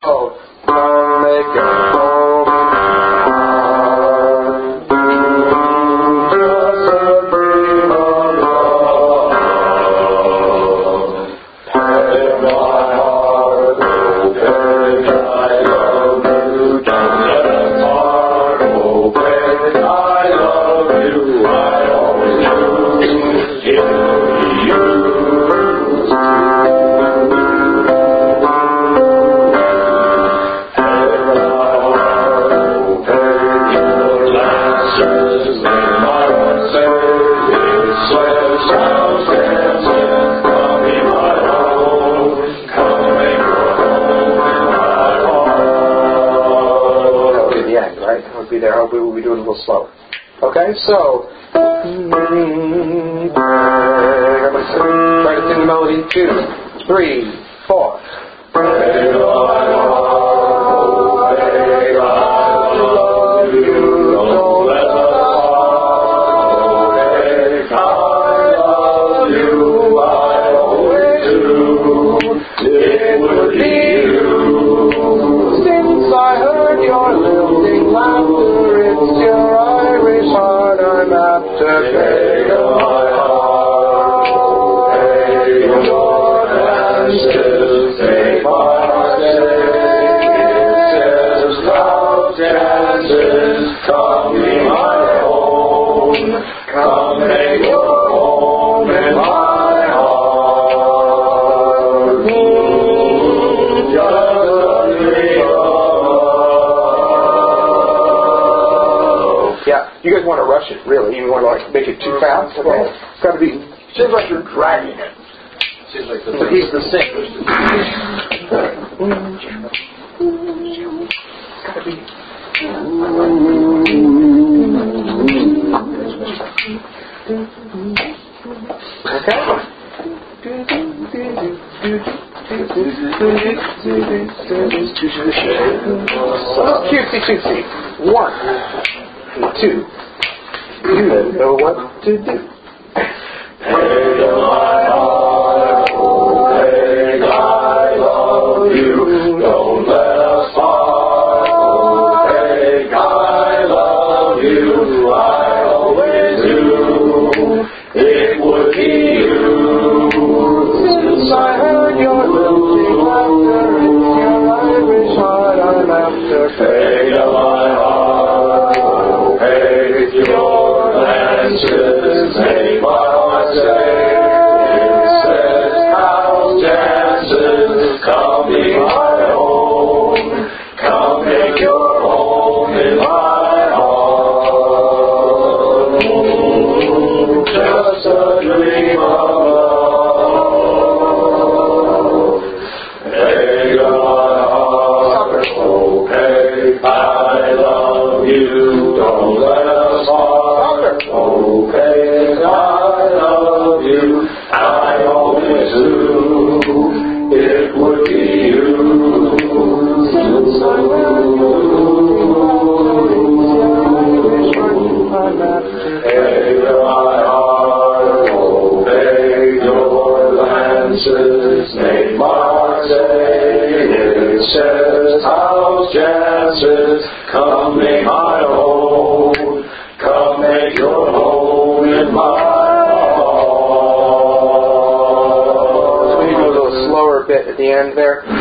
Oh, come make your home in my heart. Just a dream of love. Pay my heart open, I love you. Don't let my heart open, I love you. I always do. You. Be there. I hope we will be doing it a little slower. Okay, so everybody try to sing the melody. 2, 3, 4. You guys want to rush it, really. You want to make it too fast? Okay. It's got to be. Seems like you're dragging it. Seems like but he's the singer. It's got to be. Okay. Cutesy, cutesy. 1, 2. You know what to do. Peg my heart, oh Peg, I love you. Don't let us part, oh Peg, I love you. I always do. It would be you. Since I heard your lilting laughter, it's your Irish heart I'm after. Peg my heart, oh Peg, your lances make my heart say. It says house dances, come be my home. Come make your home in my heart. Just a dream of love. Peg my heart, oh Peg, I love you. Don't let us part. Oh Peg, I love you. I always do. It would be you. Since I love you. Peg my heart, oh Peg, your lances make my heart say. It says house chances, come make my home. Come make your home in my heart. So we do a little slower bit at the end there.